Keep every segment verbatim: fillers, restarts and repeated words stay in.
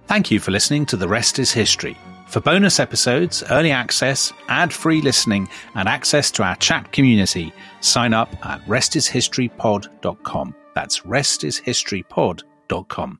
Thank you for listening to The Rest is History. For bonus episodes, early access, ad-free listening, and access to our chat community, sign up at rest is history pod dot com. That's rest is history pod dot com.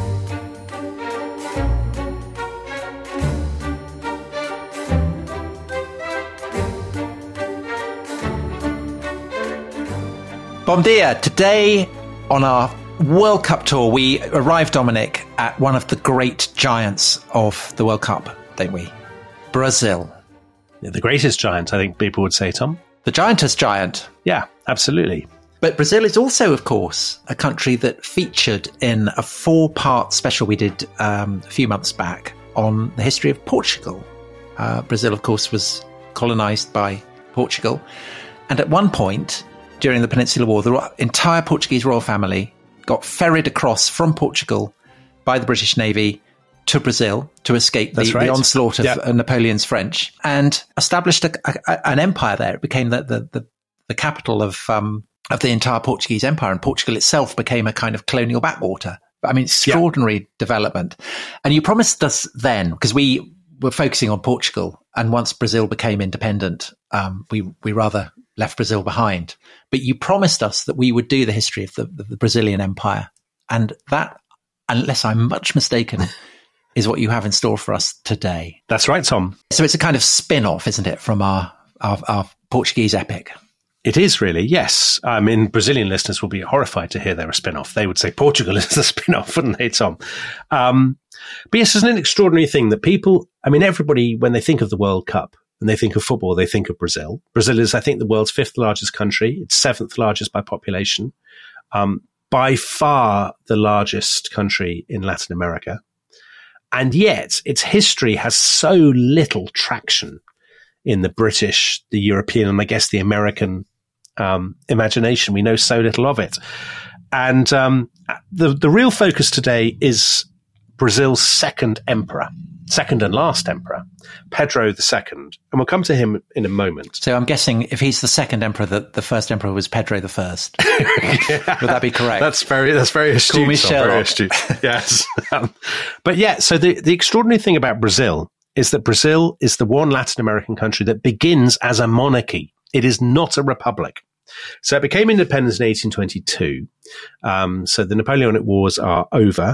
Bom dia. Today on our World Cup tour, we arrived, Dominic, at one of the great giants of the World Cup, don't we? Brazil. Yeah, the greatest giant, I think people would say, Tom. The giantest giant. Yeah, absolutely. But Brazil is also, of course, a country that featured in a four-part special we did um, a few months back on the history of Portugal. Uh, Brazil, of course, was colonized by Portugal. And at one point, during the Peninsular War, the entire Portuguese royal family got ferried across from Portugal by the British Navy to Brazil to escape the, right. the onslaught of yep. Napoleon's French, and established a, a, an empire there. It became the the, the, the capital of um, of the entire Portuguese empire, and Portugal itself became a kind of colonial backwater. I mean, extraordinary yep. development. And you promised us then, because we were focusing on Portugal, and once Brazil became independent, um, we we rather left Brazil behind. But you promised us that we would do the history of the, the, the Brazilian Empire. And that, unless I'm much mistaken, is what you have in store for us today. That's right, Tom. So it's a kind of spin-off, isn't it, from our, our, our Portuguese epic? It is really, yes. I mean, Brazilian listeners will be horrified to hear they're a spin-off. They would say Portugal is the spin-off, wouldn't they, Tom? Um, but yes, it's an extraordinary thing that people, I mean, everybody, when they think of the World Cup, when they think of football, they think of Brazil. Brazil is, I think, the world's fifth largest country. It's seventh largest by population. Um, by far the largest country in Latin America. And yet its history has so little traction in the British, the European, and I guess the American um, imagination. We know so little of it. And um, the, the real focus today is Brazil's second emperor. Second and last emperor, Pedro the Second. And we'll come to him in a moment. So I'm guessing if he's the second emperor, the, the first emperor was Pedro the First. yeah. Would that be correct? That's very that's very astute. Call me Sherlock. Very astute. Yes. um, but yeah, so the, the extraordinary thing about Brazil is that Brazil is the one Latin American country that begins as a monarchy. It is not a republic. So it became independent in eighteen twenty-two. Um, so the Napoleonic Wars are over.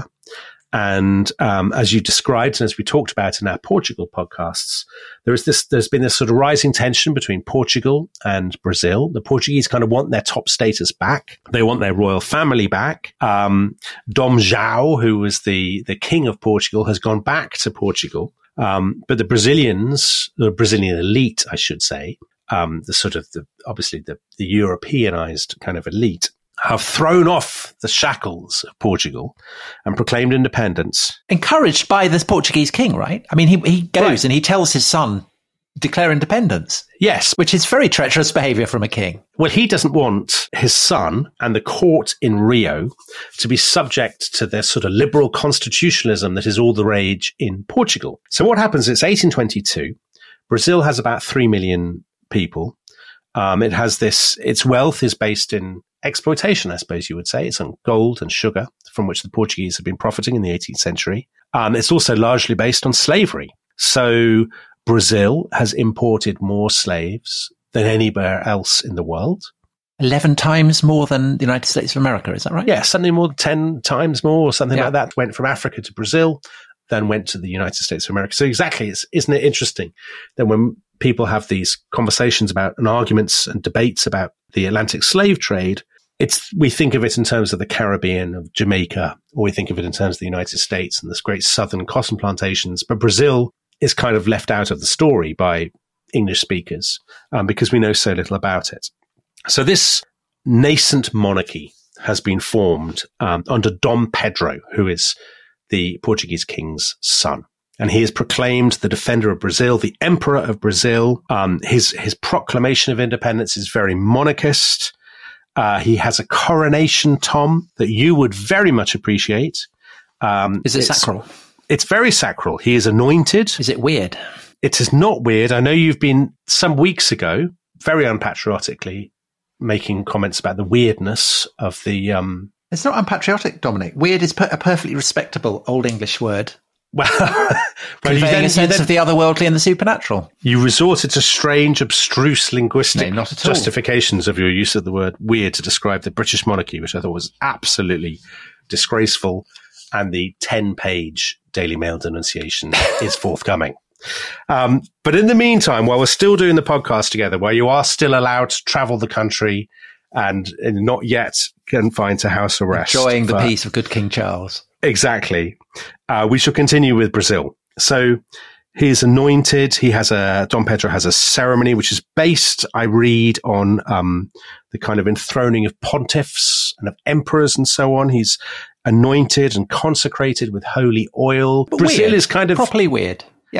And um, as you described, and as we talked about in our Portugal podcasts, there is this. There's been this sort of rising tension between Portugal and Brazil. The Portuguese kind of want their top status back. They want their royal family back. Um, Dom João, who was the the king of Portugal, has gone back to Portugal. Um, but the Brazilians, the Brazilian elite, I should say, um, the sort of the obviously the, the Europeanized kind of elite, have thrown off the shackles of Portugal and proclaimed independence. Encouraged by this Portuguese king, right? I mean, he, he goes right. and he tells his son, declare independence. Yes. Which is very treacherous behavior from a king. Well, he doesn't want his son and the court in Rio to be subject to the sort of liberal constitutionalism that is all the rage in Portugal. So what happens, it's eighteen twenty-two. Brazil has about three million people. Um, it has this, its wealth is based in exploitation, I suppose you would say. It's on gold and sugar, from which the Portuguese have been profiting in the eighteenth century. Um, it's also largely based on slavery. So Brazil has imported more slaves than anywhere else in the world. eleven times more than the United States of America, is that right? Yeah, something more than ten times more or something yeah. like that. Went from Africa to Brazil, then went to the United States of America. So exactly, it's, isn't it interesting that when people have these conversations about and arguments and debates about the Atlantic slave trade, it's we think of it in terms of the Caribbean, of Jamaica, or we think of it in terms of the United States and this great southern cotton plantations. But Brazil is kind of left out of the story by English speakers um, because we know so little about it. So this nascent monarchy has been formed um, under Dom Pedro, who is the Portuguese king's son. And he is proclaimed the defender of Brazil, the emperor of Brazil. Um, his his proclamation of independence is very monarchist. Uh, he has a coronation, Tom, that you would very much appreciate. Um, is it it's, sacral? It's very sacral. He is anointed. Is it weird? It is not weird. I know you've been some weeks ago, very unpatriotically, making comments about the weirdness of the... Um, it's not unpatriotic, Dominic. Weird is per- a perfectly respectable Old English word. Well, well conveying you then, a sense then, of the otherworldly and the supernatural. You resorted to strange, abstruse linguistic no, not at all. justifications of your use of the word weird to describe the British monarchy, which I thought was absolutely disgraceful. And the ten-page Daily Mail denunciation is forthcoming. Um, but in the meantime, while we're still doing the podcast together, where you are still allowed to travel the country and, and not yet confined to house arrest. Enjoying the but, peace of good King Charles. Exactly. Uh, we shall continue with Brazil. So he's anointed. He has a, Dom Pedro has a ceremony, which is based, I read, on um, the kind of enthroning of pontiffs and of emperors and so on. He's anointed and consecrated with holy oil. But Brazil weird. is kind of properly weird. Yeah.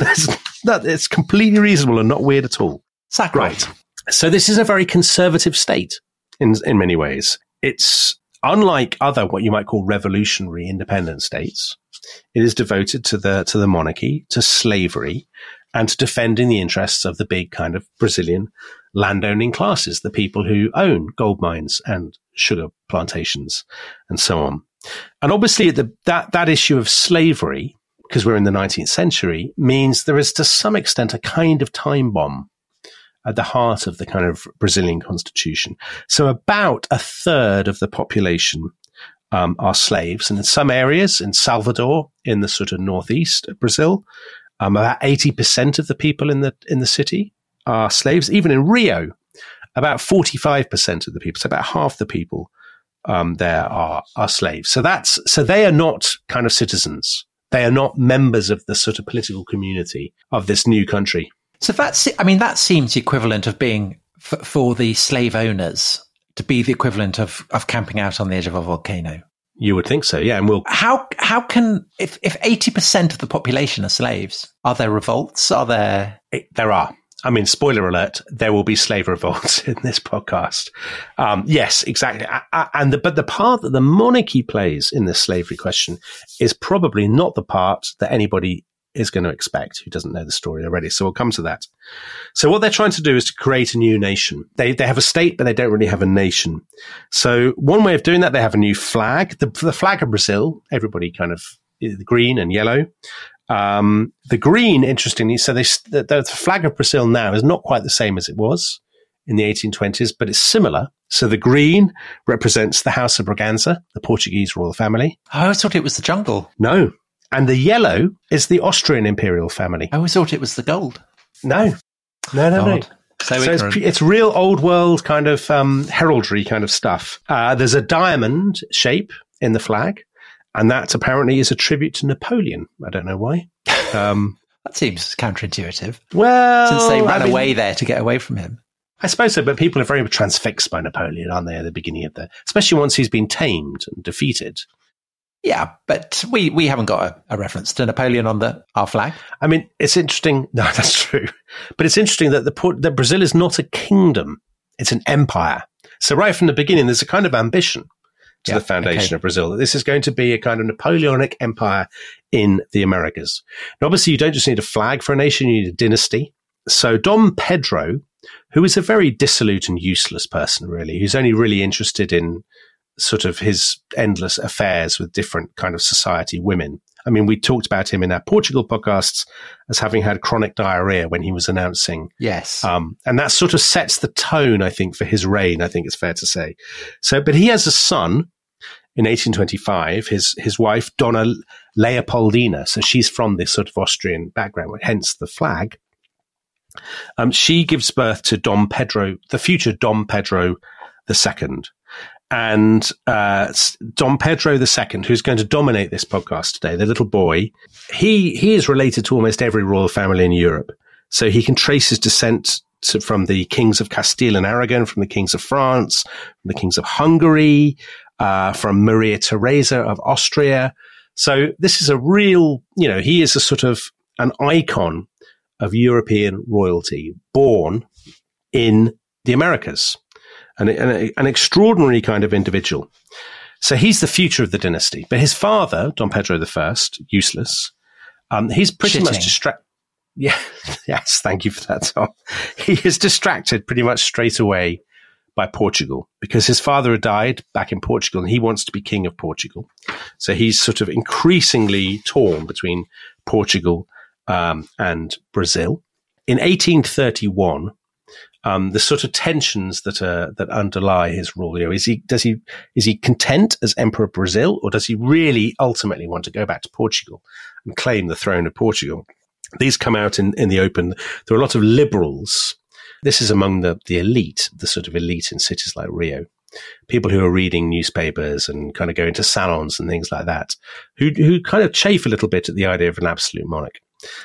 that, it's completely reasonable and not weird at all. Sacred. Right. So this is a very conservative state in in many ways. It's unlike other what you might call revolutionary independent states. It is devoted to the to the monarchy, to slavery, and to defending the interests of the big kind of Brazilian landowning classes, the people who own gold mines and sugar plantations and so on. And obviously the, that, that issue of slavery, because we're in the nineteenth century, means there is to some extent a kind of time bomb at the heart of the kind of Brazilian constitution. So about a third of the population um, are slaves. And in some areas, in Salvador, in the sort of northeast of Brazil, um, about eighty percent of the people in the in the city are slaves. Even in Rio, about forty-five percent of the people, so about half the people um, there are, are slaves. So that's so they are not kind of citizens. They are not members of the sort of political community of this new country. So that's, I mean, that seems equivalent of being, f- for the slave owners, to be the equivalent of, of camping out on the edge of a volcano. You would think so, yeah. And we'll How how can, if, if eighty percent of the population are slaves, are there revolts? Are there? It, there are. I mean, spoiler alert, there will be slave revolts in this podcast. Um, yes, exactly. And the, but the part that the monarchy plays in this slavery question is probably not the part that anybody is going to expect who doesn't know the story already. So we'll come to that. So what they're trying to do is to create a new nation. They they have a state, but they don't really have a nation. So one way of doing that, they have a new flag. The, the flag of Brazil, everybody kind of green and yellow. Um, the green, interestingly, so they, the, the flag of Brazil now is not quite the same as it was in the eighteen twenties, but it's similar. So the green represents the House of Braganza, the Portuguese royal family. I always thought it was the jungle. No. And the yellow is the Austrian imperial family. I always thought it was the gold. No. No, no, no. So, so it's, it's real old world kind of um, heraldry kind of stuff. Uh, there's a diamond shape in the flag. And that apparently is a tribute to Napoleon. I don't know why. Um, that seems counterintuitive. Well, since they ran I mean, away there to get away from him. I suppose so, but people are very transfixed by Napoleon, aren't they, at the beginning of the, especially once he's been tamed and defeated. Yeah, but we, we haven't got a, a reference to Napoleon on the our flag. I mean, it's interesting. No, that's true. But it's interesting that the that Brazil is not a kingdom. It's an empire. So right from the beginning, there's a kind of ambition to yeah, the foundation okay. of Brazil, that this is going to be a kind of Napoleonic empire in the Americas. Now, obviously, you don't just need a flag for a nation, you need a dynasty. So Dom Pedro, who is a very dissolute and useless person, really, who's only really interested in sort of his endless affairs with different kind of society women. I mean, we talked about him in our Portugal podcasts as having had chronic diarrhea when he was announcing. Yes. Um, and that sort of sets the tone, I think, for his reign, I think it's fair to say. So, but he has a son in eighteen twenty-five, his, his wife, Donna Leopoldina. So she's from this sort of Austrian background, hence the flag. Um, she gives birth to Dom Pedro, the future Dom Pedro the Second. And uh, Dom Pedro the Second, who's going to dominate this podcast today, the little boy, he he is related to almost every royal family in Europe. So he can trace his descent to, from the kings of Castile and Aragon, from the kings of France, from the kings of Hungary, uh, from Maria Theresa of Austria. So this is a real, you know, he is a sort of an icon of European royalty born in the Americas. An, an, an extraordinary kind of individual. So he's the future of the dynasty. But his father, Dom Pedro the First, useless, um, he's pretty Shitting. much distracted. Yeah, yes, thank you for that, Tom. He is distracted pretty much straight away by Portugal because his father had died back in Portugal and he wants to be king of Portugal. So he's sort of increasingly torn between Portugal um, and Brazil. In eighteen thirty-one, um, the sort of tensions that uh, that underlie his rule, you know, is he does he is he content as Emperor of Brazil, or does he really ultimately want to go back to Portugal and claim the throne of Portugal? These come out in, in the open. There are a lot of liberals. This is among the, the elite, the sort of elite in cities like Rio. People who are reading newspapers and kind of going to salons and things like that, who who kind of chafe a little bit at the idea of an absolute monarch.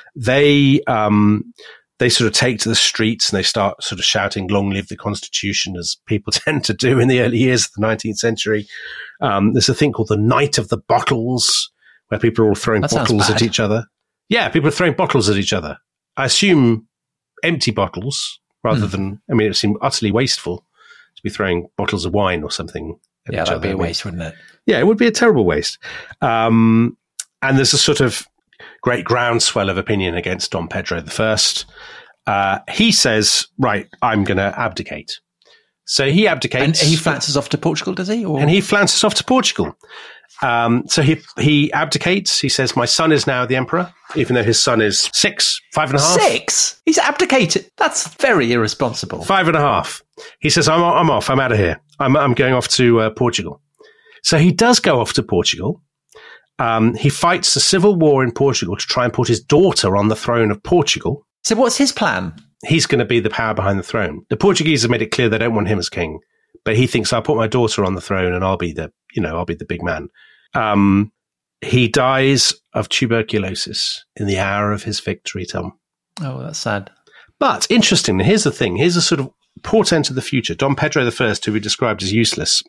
They um, they sort of take to the streets and they start sort of shouting, "Long live the Constitution," as people tend to do in the early years of the nineteenth century. Um, there's a thing called the Night of the Bottles, where people are all throwing That bottles sounds at bad. each other. Yeah, people are throwing bottles at each other. I assume empty bottles rather Hmm. than, I mean, it seemed utterly wasteful to be throwing bottles of wine or something at Yeah, each that'd other. be a I mean, waste, wouldn't it? yeah, it would be a terrible waste. Um, and there's a sort of great groundswell of opinion against Dom Pedro the First. Uh, he says, right, I'm going to abdicate. So he And abdicates. he flounces off to Portugal, does he? Or? and he flounces off to Portugal. Um, so he he abdicates. He says, my son is now the emperor, even though his son is six, five and a half. Six? He's abdicated. That's very irresponsible. Five and a half. He says, I'm, I'm off. I'm out of here. I'm, I'm going off to uh, Portugal. So he does go off to Portugal. Um, he fights the civil war in Portugal to try and put his daughter on the throne of Portugal. So what's his plan? He's going to be the power behind the throne. The Portuguese have made it clear they don't want him as king, but he thinks I'll put my daughter on the throne and I'll be the, you know, I'll be the big man. Um, he dies of tuberculosis in the hour of his victory, Tom. Oh, that's sad. But interestingly, here's the thing. Here's a sort of portent of the future. Dom Pedro the First, who we described as useless,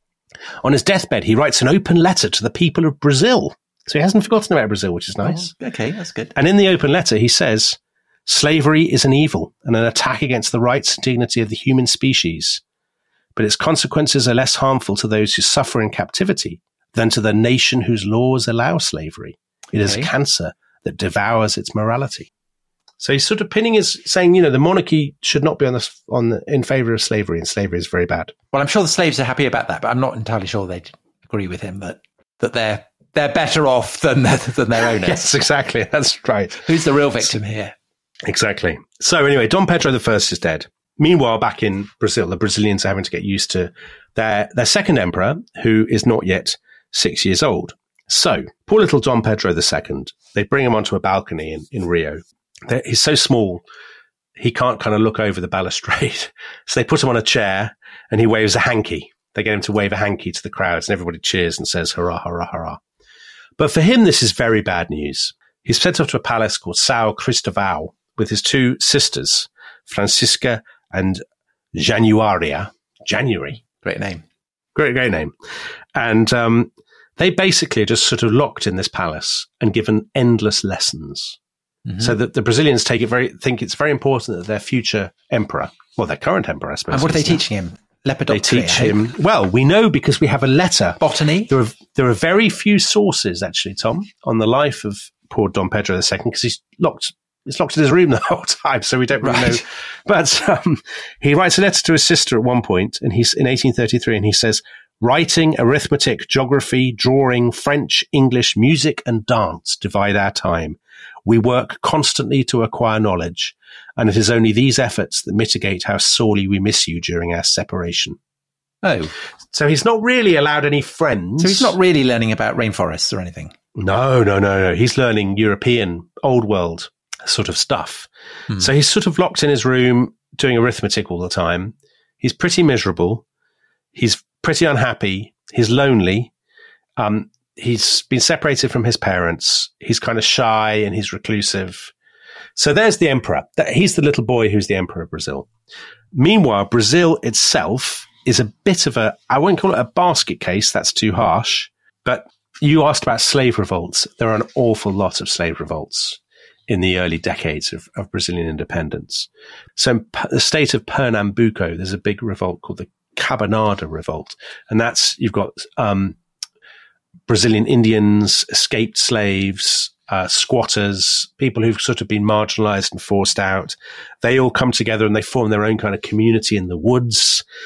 on his deathbed, he writes an open letter to the people of Brazil. So he hasn't forgotten about Brazil, which is nice. Oh, okay, that's good. And in the open letter, he says, slavery is an evil and an attack against the rights and dignity of the human species. But its consequences are less harmful to those who suffer in captivity than to the nation whose laws allow slavery. It is a Okay. cancer that devours its morality. So he's sort of pinning his, saying, you know, the monarchy should not be on the, on the, in favor of slavery, and slavery is very bad. Well, I'm sure the slaves are happy about that, but I'm not entirely sure they'd agree with him that that they're they're better off than than their owners. Yes, exactly. That's right. Who's the real victim here? Exactly. So anyway, Dom Pedro the First is dead. Meanwhile, back in Brazil, the Brazilians are having to get used to their, their second emperor, who is not yet six years old. So poor little Dom Pedro the Second, they bring him onto a balcony in, in Rio. They're, he's so small, he can't kind of look over the balustrade. So they put him on a chair and he waves a hanky. They get him to wave a hanky to the crowds and everybody cheers and says, hurrah, hurrah, hurrah. But for him, this is very bad news. He's sent off to a palace called São Cristóvão with his two sisters, Francisca and Januaria. January. Great name. Great, great name. And um, they basically are just sort of locked in this palace and given endless lessons. Mm-hmm. So that the Brazilians take it very, think it's very important that their future emperor, well, their current emperor, I suppose. And what are they is now- teaching him? They Lepidoptera. teach him, well, we know because we have a letter. Botany. There are, there are very few sources, actually, Tom, on the life of poor Dom Pedro the Second, because he's locked, he's locked in his room the whole time, so we don't really Right. know. But um, he writes a letter to his sister at one point, and he's in eighteen thirty-three, and he says, writing, arithmetic, geography, drawing, French, English, music, and dance divide our time. We work constantly to acquire knowledge, and it is only these efforts that mitigate how sorely we miss you during our separation. Oh, So he's not really allowed any friends. so he's not really learning about rainforests or anything. No, no, no, no. He's learning European, old world sort of stuff. Hmm. So he's sort of locked in his room doing arithmetic all the time. He's pretty miserable. He's pretty unhappy. He's lonely. Um, he's been separated from his parents. He's kind of shy and he's reclusive. So there's the emperor. That- He's the little boy who's the emperor of Brazil. Meanwhile, Brazil itself is a bit of a, I won't call it a basket case. That's too harsh. But you asked about slave revolts. There are an awful lot of slave revolts in the early decades of, of Brazilian independence. So in P- the state of Pernambuco, there's a big revolt called the Cabanada Revolt. And that's, you've got um, Brazilian Indians, escaped slaves, uh, squatters, people who've sort of been marginalized and forced out. They all come together and they form their own kind of community in the woods.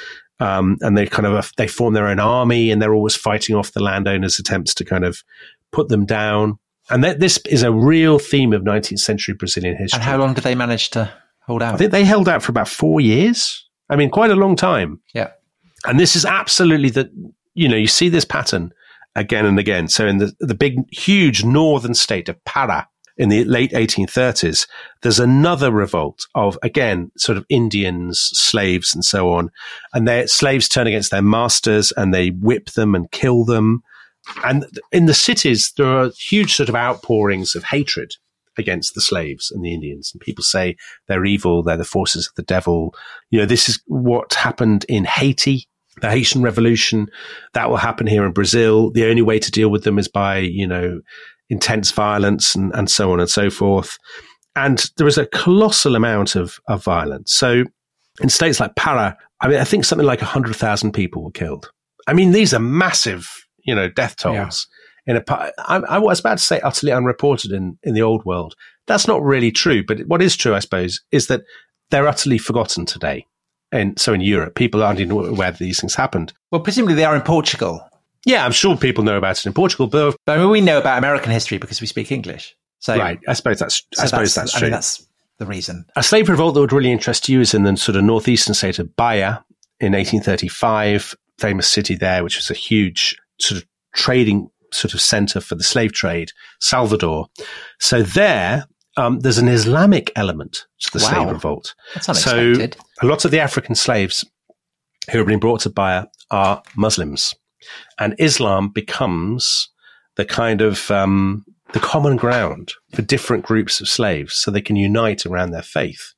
Um, and they kind of, they form their own army, and they're always fighting off the landowners' attempts to kind of put them down. And that, this is a real theme of nineteenth century Brazilian history. And how long did they manage to hold out? I think they held out for about four years. I mean, quite a long time. Yeah. And this is absolutely the, you know, you see this pattern again and again. So in the, the big, huge northern state of Para in the late eighteen thirties, there's another revolt of, again, sort of Indians, slaves, and so on. And their slaves turn against their masters, and they whip them and kill them. And in the cities, there are huge sort of outpourings of hatred against the slaves and the Indians. And people say they're evil, they're the forces of the devil. You know, this is what happened in Haiti, the Haitian Revolution. That will happen here in Brazil. The only way to deal with them is by, you know, intense violence and, and so on and so forth. And there is a colossal amount of, of violence. So in states like Para, I mean, I think something like one hundred thousand people were killed. I mean, these are massive, you know, death tolls. Yeah. In a, I, I was about to say utterly unreported in, in the old world. That's not really true. But what is true, I suppose, is that they're utterly forgotten today. And so in Europe, people aren't even aware that these things happened. Well, presumably they are in Portugal. Yeah, I'm sure people know about it in Portugal. But, but I mean, we know about American history because we speak English. So, right. I suppose that's, so I suppose that's, that's true. I mean, that's the reason. A slave revolt that would really interest you is in the sort of northeastern state of Bahia in eighteen thirty-five, famous city there, which was a huge sort of trading sort of center for the slave trade, Salvador. So there, um, there's an Islamic element to the wow. slave revolt. That's unexpected. So a lot of the African slaves who have been brought to Bahia are Muslims, and Islam becomes the kind of um, the common ground for different groups of slaves, so they can unite around their faith.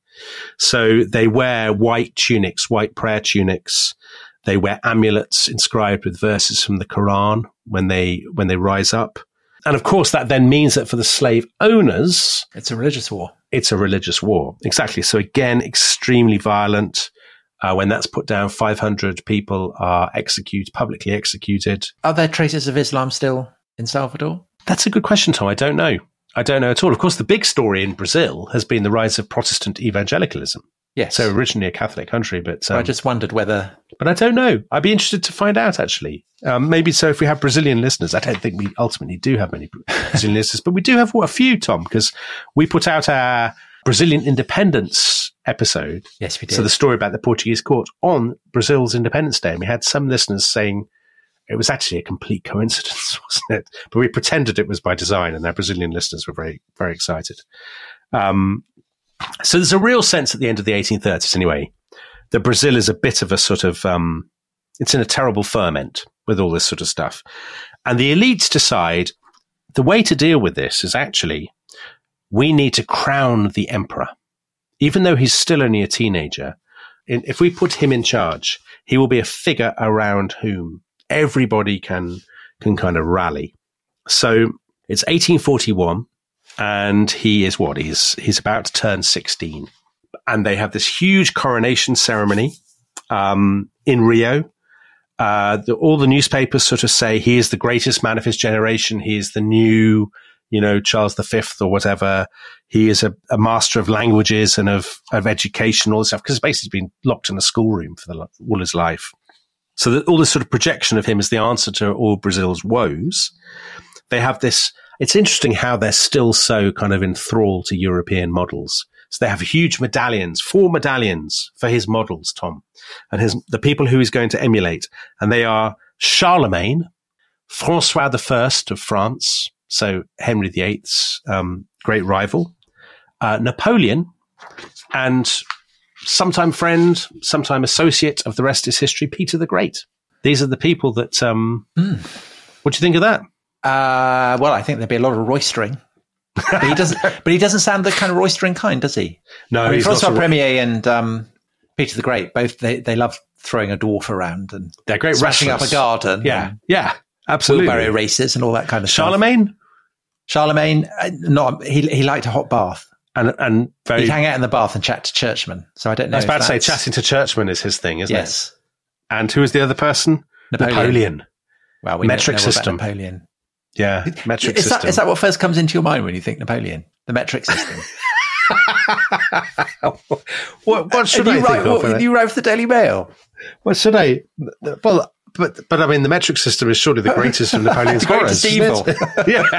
So they wear white tunics, white prayer tunics. They wear amulets inscribed with verses from the Quran when they when they rise up. And of course, that then means that for the slave owners, it's a religious war. It's a religious war. Exactly. So again, extremely violent. Uh, when that's put down, five hundred people are executed, publicly executed. Are there traces of Islam still in Salvador? That's a good question, Tom. I don't know. I don't know at all. Of course, the big story in Brazil has been the rise of Protestant evangelicalism. Yes. So originally a Catholic country, but... Um, I just wondered whether... But I don't know. I'd be interested to find out, actually. Um, maybe so if we have Brazilian listeners. I don't think we ultimately do have many Brazilian listeners, but we do have what, a few, Tom, because we put out our Brazilian independence episode. Yes, we did. So the story about the Portuguese court on Brazil's Independence Day. And we had some listeners saying it was actually a complete coincidence, wasn't it? But we pretended it was by design, and our Brazilian listeners were very, very excited. Um, so there's a real sense at the end of the eighteen thirties, anyway, that Brazil is a bit of a sort of, um, it's in a terrible ferment with all this sort of stuff. And the elites decide the way to deal with this is actually, we need to crown the emperor. Even though he's still only a teenager, in, if we put him in charge, he will be a figure around whom everybody can can kind of rally. So it's eighteen forty-one, and he is what? He's he's about to turn sixteen. And they have this huge coronation ceremony um, in Rio. Uh, the, all the newspapers sort of say he is the greatest man of his generation. He is the new, you know, Charles the Fifth or whatever. He is a, a master of languages and of, of education, all this stuff, because he's basically been locked in a schoolroom for the, all his life. So that all this sort of projection of him as the answer to all Brazil's woes. They have this, it's interesting how they're still so kind of enthralled to European models. So they have huge medallions, four medallions for his models, Tom, and his, the people who he's going to emulate. And they are Charlemagne, Francois the First of France, so Henry the Eighth's um, great rival, uh, Napoleon, and sometime friend, sometime associate of the rest is history, Peter the Great. These are the people that, um, mm. what do you think of that? Uh, well, I think there'd be a lot of roistering. But he doesn't. But he doesn't sound the kind of roistering kind, does he? No. I mean, he's Francois not so Premier and um, Peter the Great both they, they love throwing a dwarf around and they're great smashing wrestlers. up a garden. Yeah, yeah, absolutely. Wheelbarrow races and all that kind of Charlemagne? stuff. Charlemagne, Charlemagne, not he. He liked a hot bath. And and very, he'd hang out in the bath and chat to churchmen. So I don't know. I was about to say that's... chatting to churchmen is his thing, isn't yes. it? Yes. And who is the other person? Napoleon. Napoleon. Well, we metric know system. About Napoleon. Yeah, metric is system. That, is that what first comes into your mind when you think Napoleon? The metric system. what, what should you I write, think what, of? Did you write for the Daily Mail? Well, should I? Well, but but I mean, the metric system is surely the greatest of Napoleon's horrors. evil. Yeah.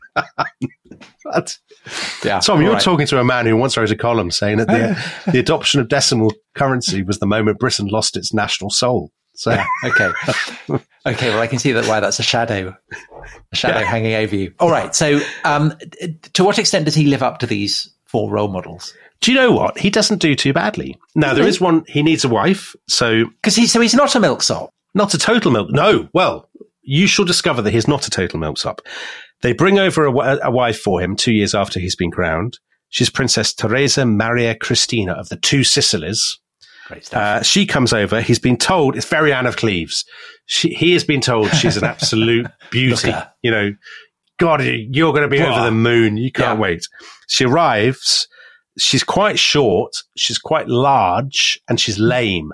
But, Yeah, Tom, you're right. talking to a man who once wrote a column saying that the, the adoption of decimal currency was the moment Britain lost its national soul. So, Yeah, okay. Okay, well, I can see that why that's a shadow, a shadow Yeah. hanging over you. All right. So, um, to what extent does he live up to these four role models? do you know what? He doesn't do too badly. Now, there is one, he needs a wife. So, Because he, so he's not a milksop. not a total milk. No, well, you shall discover that he's not a total milksop. They bring over a, w- a wife for him two years after he's been crowned. She's Princess Teresa Maria Cristina of the Two Sicilies. Great stuff. Uh, she comes over. He's been told, it's very Anne of Cleves. She, he has been told she's an absolute beauty. Look at her. You know, God, you're going to be Blah. over the moon. You can't Yeah. wait. She arrives. She's quite short. She's quite large and she's lame.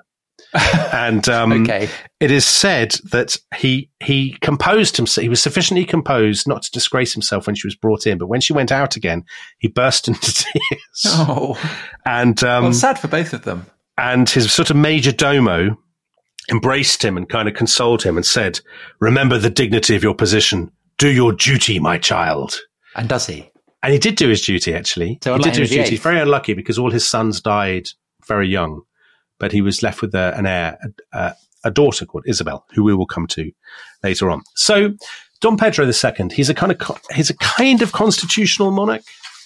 And um, okay. it is said that he he composed himself. He was sufficiently composed not to disgrace himself when she was brought in. But when she went out again, he burst into tears. Oh, And um, well, sad for both of them. and his sort of major domo embraced him and kind of consoled him and said, "Remember the dignity of your position. Do your duty, my child." And does he? And he did do his duty, actually. So he unlike did do his Henry the duty. Eighth. Very unlucky because all his sons died very young, but he was left with a, an heir, a, a daughter called Isabel, who we will come to later on. So Dom Pedro the Second, he's a kind of co- he's a kind of constitutional monarch.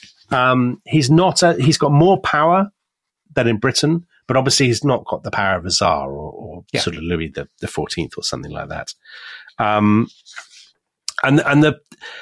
Um, he's not. A, he's got more power than in Britain, but obviously he's not got the power of a czar or, or Yeah. sort of Louis the, the Fourteenth or something like that. Um, and and the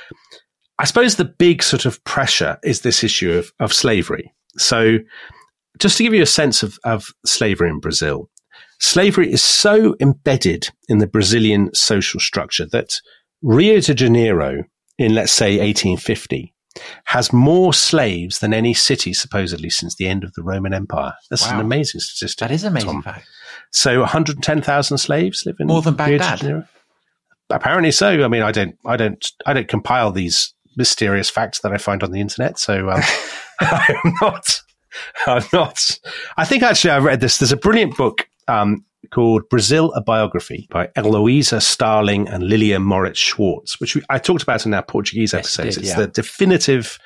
I suppose the big sort of pressure is this issue of, of slavery. So just to give you a sense of, of slavery in Brazil, slavery is so embedded in the Brazilian social structure that Rio de Janeiro in, let's say, eighteen fifty has more slaves than any city supposedly since the end of the Roman Empire. That's Wow. an amazing statistic. That is an amazing Tom. fact. So one hundred ten thousand slaves live in More than Rio de Baghdad. Janeiro? Apparently so. I mean, I don't, I don't, I don't compile these mysterious facts that I find on the internet. So um, I'm not, I'm not. I think actually I read this. There's a brilliant book um, called Brazil, a Biography by Eloisa Starling and Lilia Moritz Schwartz, which we, I talked about in our Portuguese Yes, episodes. you did, it's yeah. the definitive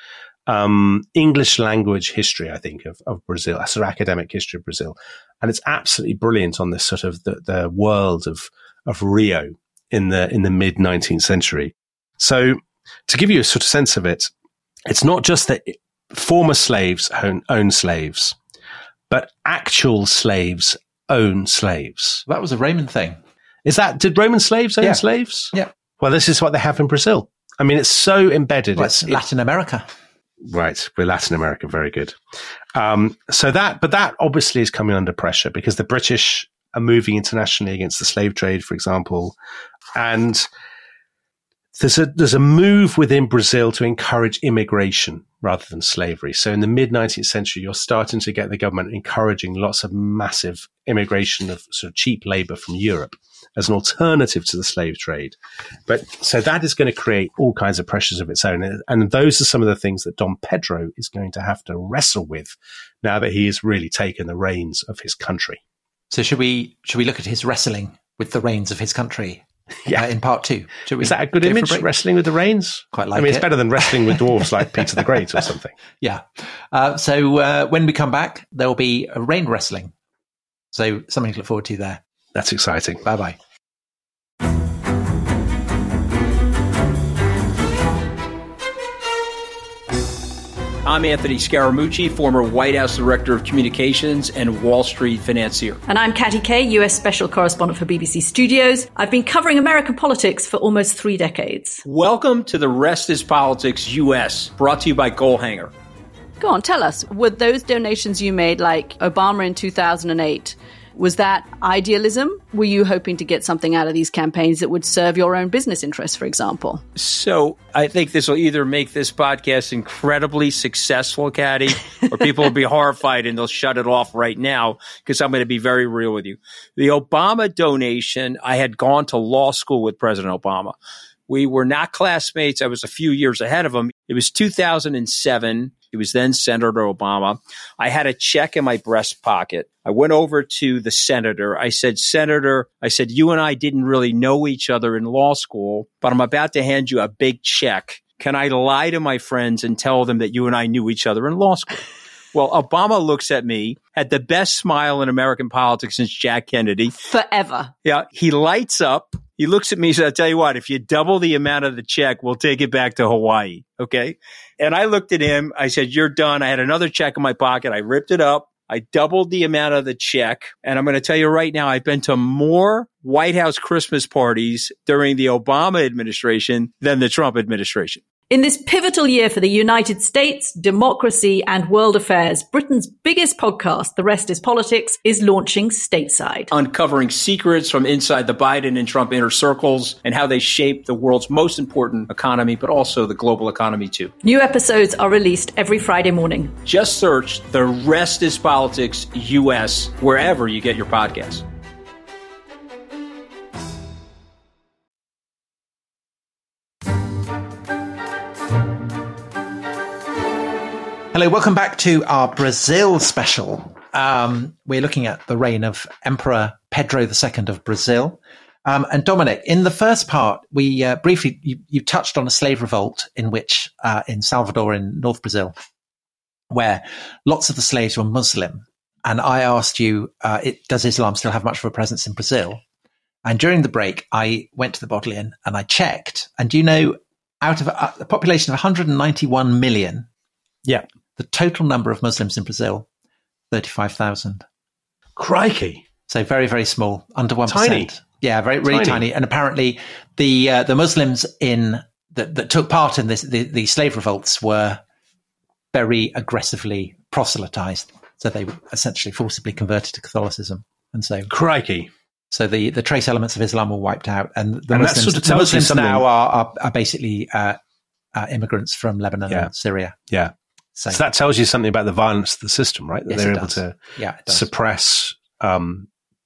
um, English language history, I think, of, of Brazil, a sort of academic history of Brazil. And it's absolutely brilliant on this sort of the, the world of, of Rio in the, in the mid nineteenth century. So to give you a sort of sense of it, it's not just that former slaves own, own slaves, but actual slaves own slaves. That was a Roman thing. Is that, did Roman slaves own Yeah. slaves? Yeah. Well, this is what they have in Brazil. I mean, it's so embedded. Well, it's, it's Latin America. Right. We're Latin America. Very good. Um, so that, but that obviously is coming under pressure because the British are moving internationally against the slave trade, for example. And there's a, there's a move within Brazil to encourage immigration rather than slavery. So in the mid nineteenth century, you're starting to get the government encouraging lots of massive immigration of sort of cheap labor from Europe as an alternative to the slave trade. But so that is going to create all kinds of pressures of its own. And those are some of the things that Dom Pedro is going to have to wrestle with now that he has really taken the reins of his country. So should we should we look at his wrestling with the reins of his country? Yeah. Uh, in part two. Should we Is that a good go for image, break? wrestling with the reins? Quite like I mean, it. it's better than wrestling with dwarves like Peter the Great or something. Yeah. Uh, so uh, when we come back, there will be a rein wrestling. So something to look forward to there. That's exciting. Bye bye. I'm Anthony Scaramucci, former White House Director of Communications and Wall Street financier. And I'm Katty Kay, U S Special Correspondent for B B C Studios. I've been covering American politics for almost three decades. Welcome to The Rest is Politics U S, brought to you by Goalhanger. Go on, tell us, were those donations you made, like Obama in two thousand eight, was that idealism? Were you hoping to get something out of these campaigns that would serve your own business interests, for example? So I think this will either make this podcast incredibly successful, Caddy, or people will be horrified and they'll shut it off right now because I'm going to be very real with you. The Obama donation, I had gone to law school with President Obama. We were not classmates. I was a few years ahead of him. It was two thousand seven. He was then Senator Obama. I had a check in my breast pocket. I went over to the senator. I said, Senator, I said, you and I didn't really know each other in law school, but I'm about to hand you a big check. Can I lie to my friends and tell them that you and I knew each other in law school? Well, Obama looks at me, had the best smile in American politics since Jack Kennedy. Forever. Yeah. He lights up. He looks at me and says, I'll tell you what, if you double the amount of the check, we'll take it back to Hawaii. Okay. And I looked at him. I said, you're done. I had another check in my pocket. I ripped it up. I doubled the amount of the check. And I'm going to tell you right now, I've been to more White House Christmas parties during the Obama administration than the Trump administration. In this pivotal year for the United States, democracy, and world affairs, Britain's biggest podcast, The Rest is Politics, is launching stateside. Uncovering secrets from inside the Biden and Trump inner circles and how they shape the world's most important economy, but also the global economy too. New episodes are released every Friday morning. Just search The Rest is Politics U S wherever you get your podcasts. Hello, welcome back to our Brazil special. Um, we're looking at the reign of Emperor Pedro the Second of Brazil. Um, and Dominic, in the first part, we uh, briefly, you, you touched on a slave revolt in which, uh, in Salvador in North Brazil, where lots of the slaves were Muslim. And I asked you, uh, it, does Islam still have much of a presence in Brazil? And during the break, I went to the Bodleian and I checked. And do you know, out of a, a population of one hundred ninety-one million, yeah, the total number of Muslims in Brazil, thirty-five thousand. Crikey. So very, very small, under one percent. Tiny. Yeah, very, really tiny. tiny. And apparently the uh, the Muslims in that, that took part in this the, the slave revolts were very aggressively proselytized. So they were essentially forcibly converted to Catholicism. And so Crikey. So the, the trace elements of Islam were wiped out. And the and Muslims, that sort of the Muslims now are, are, are basically uh, uh, immigrants from Lebanon yeah. and Syria. Yeah. So, so that tells you something about the violence of the system, right? That yes, they're it able does. to yeah, it does. suppress um,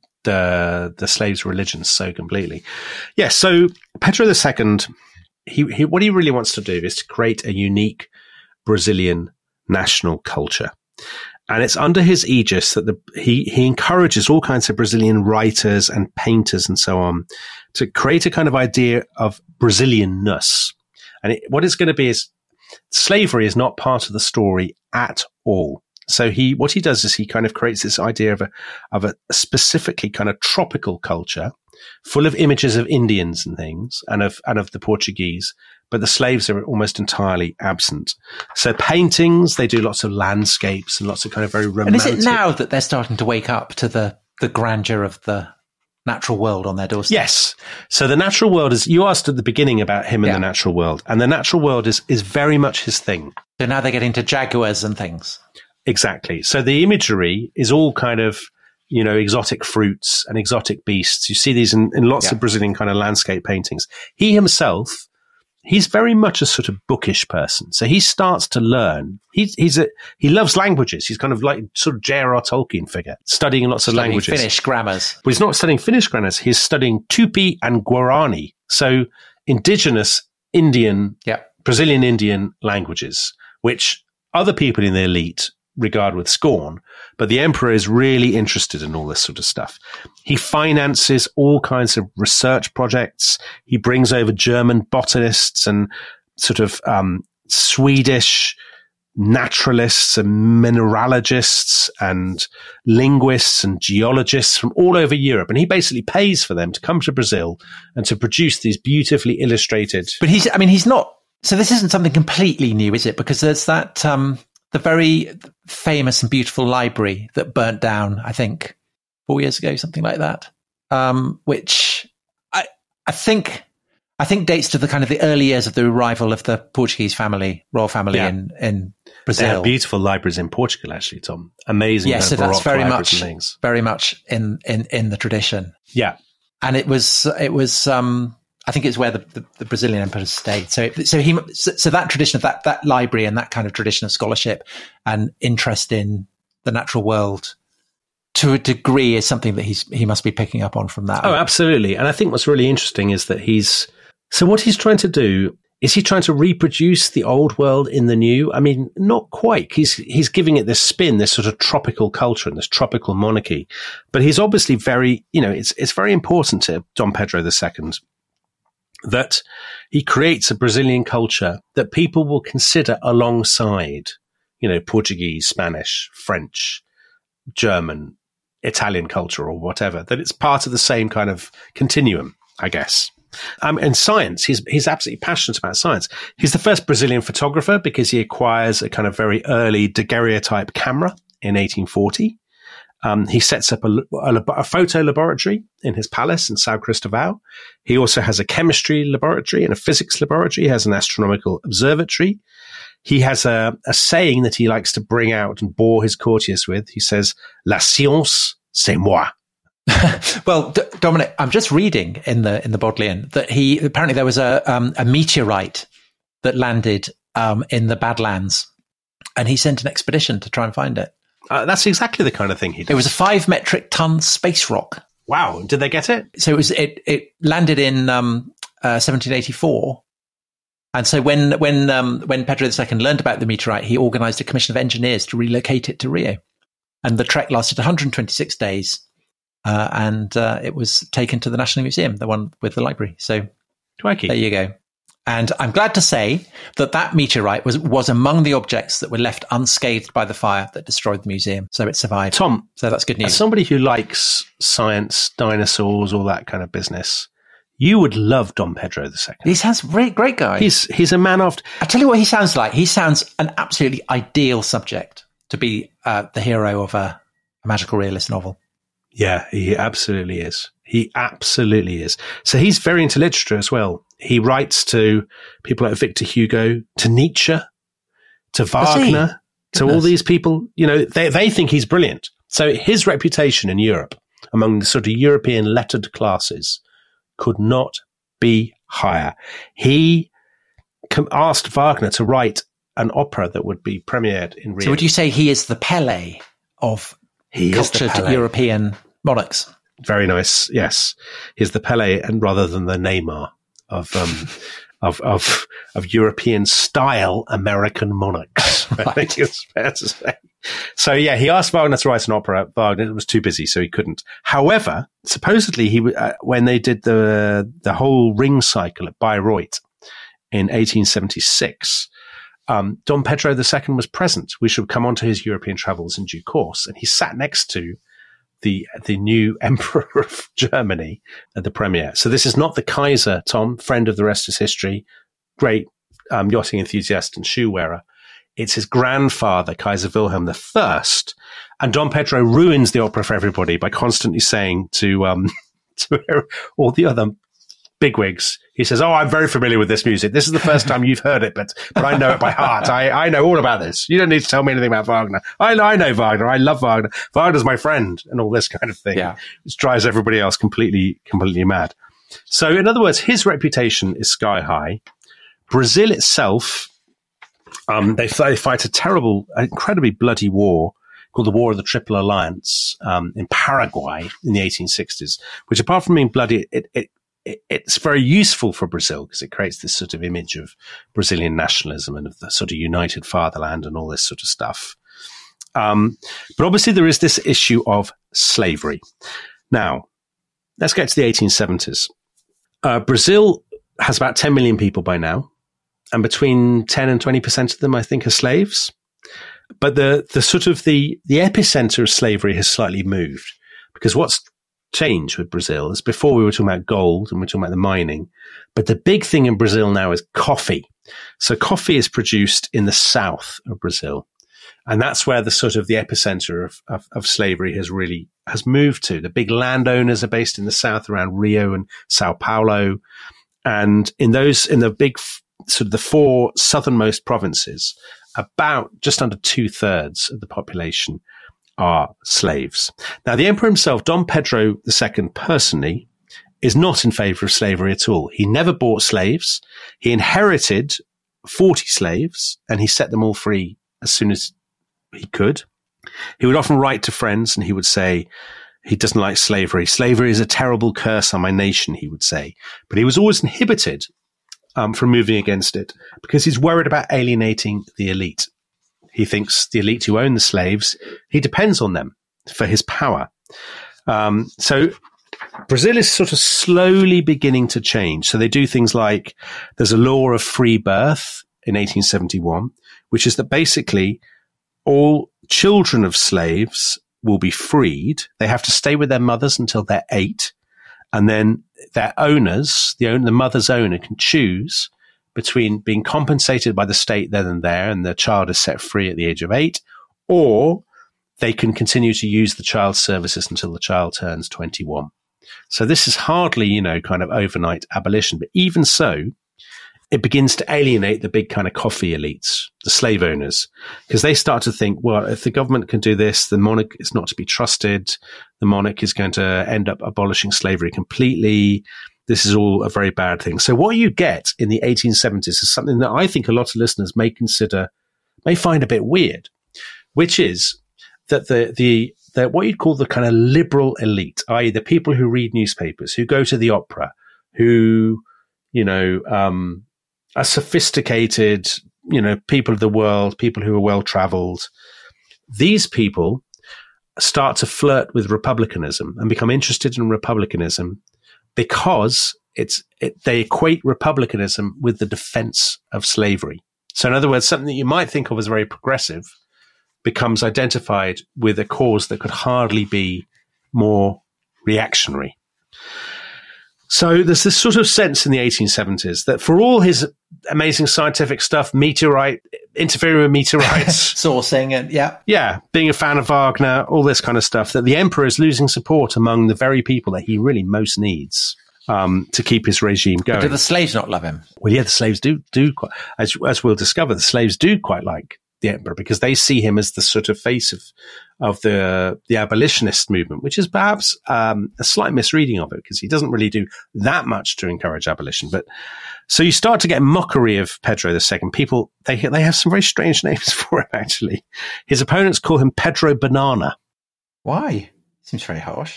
the the slaves' religions so completely. Yes. Yeah, so Pedro the Second, he, he what he really wants to do is to create a unique Brazilian national culture, and it's under his aegis that the he he encourages all kinds of Brazilian writers and painters and so on to create a kind of idea of Brazilianness, and it, what it's going to be is. Slavery is not part of the story at all. So he, what he does is he kind of creates this idea of a, of a specifically kind of tropical culture full of images of Indians and things and of, and of the Portuguese, but the slaves are almost entirely absent. So paintings, they do lots of landscapes and lots of kind of very romantic. And is it now that they're starting to wake up to the, the grandeur of the natural world on their doorstep? Yes. So the natural world is, you asked at the beginning about him and yeah. the natural world, and the natural world is, is very much his thing. So now they're getting to jaguars and things. Exactly. So the imagery is all kind of, you know, exotic fruits and exotic beasts. You see these in, in lots yeah. of Brazilian kind of landscape paintings. He himself, he's very much a sort of bookish person. So he starts to learn. He's, he's a, he loves languages. He's kind of like sort of J R R Tolkien figure, studying lots studying of languages. Finnish grammars. But he's not studying Finnish grammars. He's studying Tupi and Guarani. So indigenous Indian, yeah. Brazilian Indian languages, which other people in the elite regard with scorn. But the emperor is really interested in all this sort of stuff. He finances all kinds of research projects. He brings over German botanists and sort of um, Swedish naturalists and mineralogists and linguists and geologists from all over Europe. And he basically pays for them to come to Brazil and to produce these beautifully illustrated. But he's, I mean, he's not, so this isn't something completely new, is it? Because there's that, um, the very famous and beautiful library that burnt down, I think, four years ago, something like that, um, which I I think I think dates to the kind of the early years of the arrival of the Portuguese family, royal family yeah. in, in Brazil. They have beautiful libraries in Portugal, actually, Tom. Amazing. Yes, yeah, so that's very much things. very much in, in, in the tradition. Yeah, and it was it was. Um, I think it's where the, the, the Brazilian emperors stayed. So, so he, so, so that tradition of that, that library and that kind of tradition of scholarship and interest in the natural world to a degree is something that he's, he must be picking up on from that. Oh, absolutely. And I think what's really interesting is that he's, so what he's trying to do Is he trying to reproduce the old world in the new? I mean, not quite. He's he's giving it this spin, this sort of tropical culture and this tropical monarchy. But he's obviously very, you know, it's it's very important to Dom Pedro the Second that he creates a Brazilian culture that people will consider alongside, you know, Portuguese, Spanish, French, German, Italian culture or whatever, that it's part of the same kind of continuum, I guess. Um, and science, he's he's absolutely passionate about science. He's the first Brazilian photographer because he acquires a kind of very early daguerreotype camera in eighteen forty. Um, he sets up a, a, a photo laboratory in his palace in São Cristóvão. He also has a chemistry laboratory and a physics laboratory. He has an astronomical observatory. He has a, a saying that he likes to bring out and bore his courtiers with. He says, "La science, c'est moi." Well, D- Dominic, I'm just reading in the in the Bodleian that he apparently there was a um, a meteorite that landed um, in the Badlands, and he sent an expedition to try and find it. Uh, that's exactly the kind of thing he did. It was a five metric ton space rock. Wow! Did they get it? So it was it it landed in um, uh, seventeen eighty-four, and so when when um, when Pedro the Second learned about the meteorite, he organised a commission of engineers to relocate it to Rio, and the trek lasted one hundred twenty-six days. Uh, and uh, it was taken to the National Museum, the one with the library. So Twikey. There you go. And I'm glad to say that that meteorite was, was among the objects that were left unscathed by the fire that destroyed the museum. So it survived. Tom, so that's good news. As somebody who likes science, dinosaurs, all that kind of business, you would love Dom Pedro the Second. He sounds great, great guy. He's he's a man of... I tell you what he sounds like. He sounds an absolutely ideal subject to be uh, the hero of a, a magical realist novel. Yeah, he absolutely is. He absolutely is. So he's very into literature as well. He writes to people like Victor Hugo, to Nietzsche, to Wagner, to all these people. You know, they, they think he's brilliant. So his reputation in Europe among the sort of European lettered classes could not be higher. He com- asked Wagner to write an opera that would be premiered in Rio. So would you say he is the Pele of he cultured European monarchs? Very nice. Yes, he's the Pele, and rather than the Neymar of um, of of of European style American monarchs. Right. I think it's fair to say. So yeah, he asked Wagner to write an opera. Wagner was too busy, so he couldn't. However, supposedly he uh, when they did the the whole Ring cycle at Bayreuth in eighteen seventy-six. Um, Dom Pedro the Second was present. We should come on to his European travels in due course. And he sat next to the the new Emperor of Germany at the premiere. So this is not the Kaiser, Tom, friend of The Rest is History, great um, yachting enthusiast and shoe wearer. It's his grandfather, Kaiser Wilhelm the First. And Dom Pedro ruins the opera for everybody by constantly saying to, um, to all the other bigwigs, he says, "Oh, I'm very familiar with this music. This is the first time you've heard it, but but I know it by heart. I, I know all about this. You don't need to tell me anything about Wagner. I I know Wagner. I love Wagner. Wagner's my friend," and all this kind of thing, yeah. which drives everybody else completely completely mad. So, in other words, his reputation is sky high. Brazil itself, um, they, they fight a terrible, incredibly bloody war called the War of the Triple Alliance um, in Paraguay in the eighteen sixties, which, apart from being bloody, it, it it's very useful for Brazil because it creates this sort of image of Brazilian nationalism and of the sort of united fatherland and all this sort of stuff. Um, but obviously there is this issue of slavery. Now, let's get to the eighteen seventies. Uh, Brazil has about ten million people by now, and between ten and twenty percent of them, I think, are slaves. But the, the sort of the, the epicenter of slavery has slightly moved, because what's change with Brazil is before we were talking about gold and we're talking about the mining, but the big thing in Brazil now is coffee. So coffee is produced in the south of Brazil, and that's where the sort of the epicenter of, of, of slavery has really has moved to. The big landowners are based in the south around Rio and Sao Paulo, and in those in the big sort of the four southernmost provinces, about just under two thirds of the population are slaves. Now, the emperor himself, Dom Pedro the Second, personally, is not in favor of slavery at all. He never bought slaves. He inherited forty slaves, and he set them all free as soon as he could. He would often write to friends, and he would say he doesn't like slavery. Slavery is a terrible curse on my nation, he would say. But he was always inhibited um, from moving against it because he's worried about alienating the elite. He thinks the elite who own the slaves, he depends on them for his power. Um, so Brazil is sort of slowly beginning to change. So they do things like there's a law of free birth in eighteen seventy-one, which is that basically all children of slaves will be freed. They have to stay with their mothers until they're eight. And then their owners, the owner, the mother's owner can choose between being compensated by the state then and there, and the child is set free at the age of eight, or they can continue to use the child's services until the child turns twenty-one. So this is hardly, you know, kind of overnight abolition. But even so, it begins to alienate the big kind of coffee elites, the slave owners, because they start to think, well, if the government can do this, the monarch is not to be trusted. The monarch is going to end up abolishing slavery completely. This is all a very bad thing. So what you get in the eighteen seventies is something that I think a lot of listeners may consider, may find a bit weird, which is that the, the, the what you'd call the kind of liberal elite, that is the people who read newspapers, who go to the opera, who, you know, um, are sophisticated, you know, people of the world, people who are well-traveled. These people start to flirt with republicanism and become interested in republicanism because it's it, they equate republicanism with the defense of slavery. So in other words, something that you might think of as very progressive becomes identified with a cause that could hardly be more reactionary. So there's this sort of sense in the eighteen seventies that for all his amazing scientific stuff, meteorite, interfering with meteorites, sourcing, and yeah, yeah, being a fan of Wagner, all this kind of stuff, that the emperor is losing support among the very people that he really most needs um, to keep his regime going. But do the slaves not love him? Well, yeah, the slaves do do quite, as as we'll discover, the slaves do quite like the emperor because they see him as the sort of face of of the the abolitionist movement, which is perhaps um, a slight misreading of it because he doesn't really do that much to encourage abolition. But so you start to get mockery of Pedro the Second. People they they have some very strange names for him. Actually, his opponents call him Pedro Banana. Why? Seems very harsh.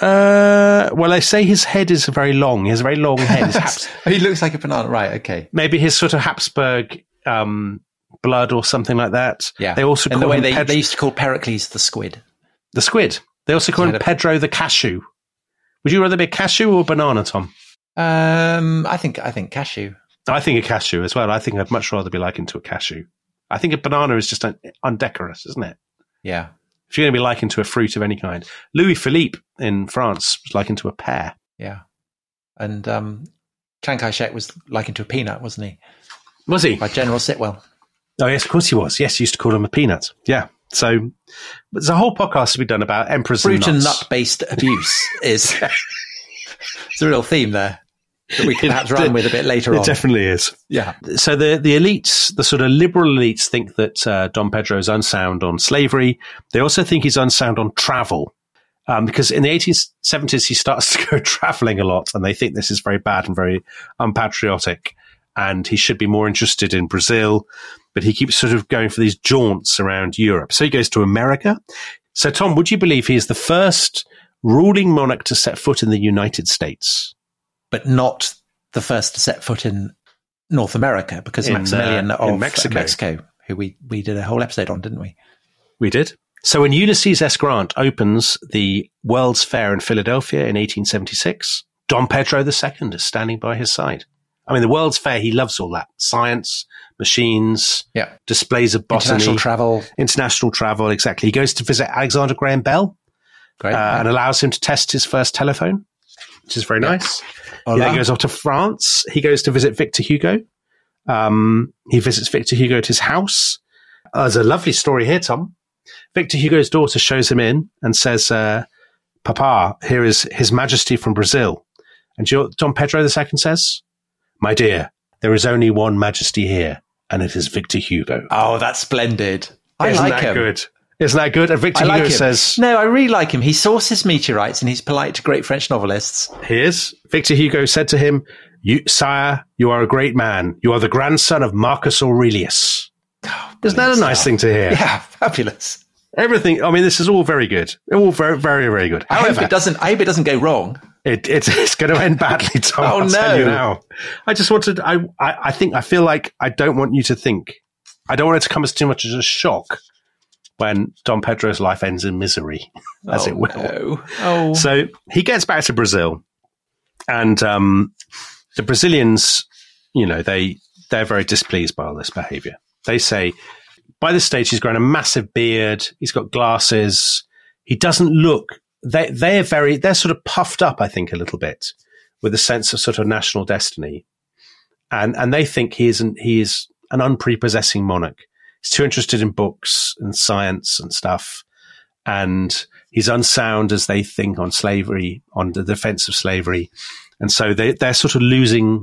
Uh, well, they say his head is very long. He has a very long head. Haps- he looks like a banana, right? Okay, maybe his sort of Habsburg um, blood or something like that. Yeah. They also and call the way him they, Pedro- they used to call Pericles the squid. The squid. They also call him of- Pedro the cashew. Would you rather be a cashew or a banana, Tom? Um, I think I think cashew. I think a cashew as well. I think I'd much rather be likened to a cashew. I think a banana is just un- undecorous, isn't it? Yeah. If you're going to be likened to a fruit of any kind. Louis Philippe in France was likened to a pear. Yeah. And um, Chiang Kai-shek was likened to a peanut, wasn't he? Was he? By General Sitwell. Oh, yes, of course he was. Yes, he used to call him a peanut. Yeah. So there's a whole podcast to be done about emperors Fruit and and nuts. nut-based abuse is it's a real theme there that we can perhaps run with a bit later It on. definitely is. Yeah. So the, the elites, the sort of liberal elites think that uh, Dom Pedro is unsound on slavery. They also think he's unsound on travel. Um, because in the eighteen seventies, he starts to go traveling a lot, and they think this is very bad and very unpatriotic, and he should be more interested in Brazil, but he keeps sort of going for these jaunts around Europe. So he goes to America. So, Tom, would you believe he is the first ruling monarch to set foot in the United States? But not the first to set foot in North America, because In, Maximilian uh, of in Mexico. Mexico, who we, we did a whole episode on, didn't we? We did. So when Ulysses S. Grant opens the World's Fair in Philadelphia in eighteen seventy-six, Dom Pedro the Second is standing by his side. I mean, the World's Fair, he loves all that. Science, machines, Yeah. displays of botany. International travel. International travel, exactly. He goes to visit Alexander Graham Bell Great. uh, yeah. and allows him to test his first telephone, which is very Yeah. nice. Hola. He then goes off to France. He goes to visit Victor Hugo. Um, he visits Victor Hugo at his house. Uh, there's a lovely story here, Tom. Victor Hugo's daughter shows him in and says, uh, Papa, here is His Majesty from Brazil. And do you know what Dom Pedro the Second says? My dear, there is only one majesty here, and it is Victor Hugo. Oh, that's splendid. I Isn't like that him. good? Isn't that good? And Victor I like Hugo him. says, No, I really like him. He sources meteorites and he's polite to great French novelists. Here's Victor Hugo said to him, you, Sire, you are a great man. You are the grandson of Marcus Aurelius. Oh, Isn't that a nice stuff. thing to hear? Yeah, fabulous. Everything. I mean, this is all very good. All very, very, very good. I hope However, it doesn't. I hope it doesn't go wrong. It, it's it's going to end badly, Tom. Oh, I'll tell you no. now. I just wanted. I, I I think I feel like I don't want you to think. I don't want it to come as too much as a shock when Dom Pedro's life ends in misery, as oh, it will. No. Oh, So he gets back to Brazil, and um, the Brazilians, you know, they they're very displeased by all this behaviour. They say, by this stage, he's grown a massive beard. He's got glasses. He doesn't look. They they're very they're sort of puffed up, I think, a little bit with a sense of sort of national destiny, and and they think he isn't he is an unprepossessing monarch. He's too interested in books and science and stuff, and he's unsound, as they think, on slavery, on the defense of slavery, and so they they're sort of losing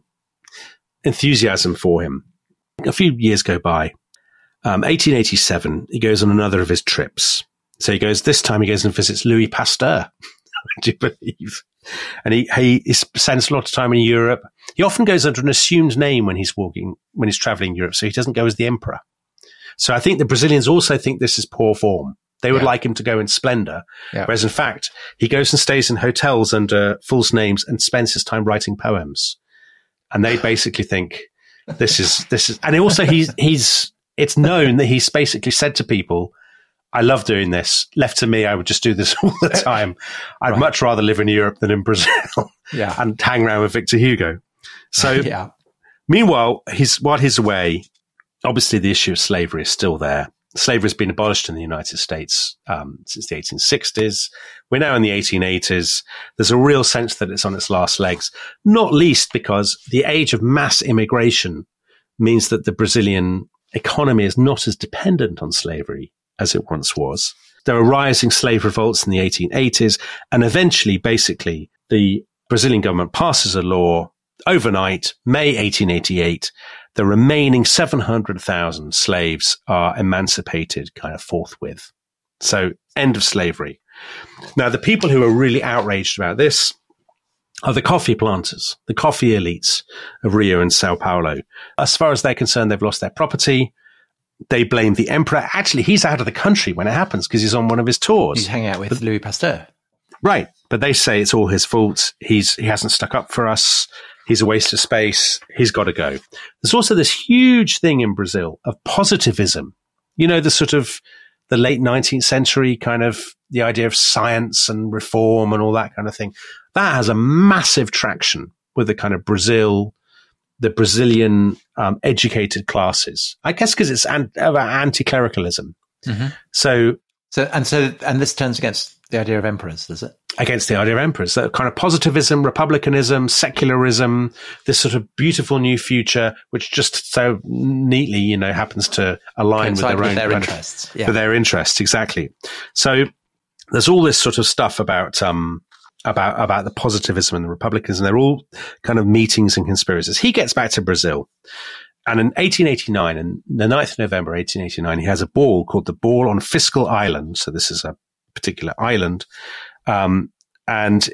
enthusiasm for him. A few years go by. Um, eighteen eighty-seven, he goes on another of his trips. So he goes, this time he goes and visits Louis Pasteur, would you believe? And he, he, he spends a lot of time in Europe. He often goes under an assumed name when he's walking, when he's traveling Europe, so he doesn't go as the emperor. So I think the Brazilians also think this is poor form. They would Yeah. like him to go in splendor. Yeah. Whereas in fact, he goes and stays in hotels under false names and spends his time writing poems. And they basically think this is, this is, and also he's, he's, it's known that he's basically said to people, I love doing this. Left to me, I would just do this all the time. I'd Right. much rather live in Europe than in Brazil yeah. and hang around with Victor Hugo. So yeah. meanwhile, he's, while he's away, obviously the issue of slavery is still there. Slavery has been abolished in the United States um, since the eighteen sixties. We're now in the eighteen eighties. There's a real sense that it's on its last legs, not least because the age of mass immigration means that the Brazilian economy is not as dependent on slavery as it once was. There are rising slave revolts in the eighteen eighties, and eventually, basically, the Brazilian government passes a law overnight, May eighteen eighty-eight. The remaining seven hundred thousand slaves are emancipated kind of forthwith. So, end of slavery. Now, the people who are really outraged about this are the coffee planters, the coffee elites of Rio and Sao Paulo. As far as they're concerned, they've lost their property. They blame the emperor. Actually, he's out of the country when it happens because he's on one of his tours. He's hanging out with Louis Pasteur. Right. But they say it's all his fault. He's, he hasn't stuck up for us. He's a waste of space. He's got to go. There's also this huge thing in Brazil of positivism. You know, the sort of the late nineteenth century kind of the idea of science and reform and all that kind of thing. That has a massive traction with the kind of Brazil, the Brazilian um, educated classes. I guess because it's an, about anti-clericalism. Mm-hmm. So, So and so and this turns against the idea of emperors, does it? Against the idea of emperors, that kind of positivism, republicanism, secularism, this sort of beautiful new future, which just so neatly, you know, happens to align with their with own their kind of- interests. Yeah. with their interests, exactly. So there's all this sort of stuff about um about about the positivism and the republicans, and they're all kind of meetings and conspiracies. He gets back to Brazil, and in eighteen eighty-nine, and the ninth of November, eighteen eighty-nine, he has a ball called the Ball on Fiscal Island. So this is a particular island, um, and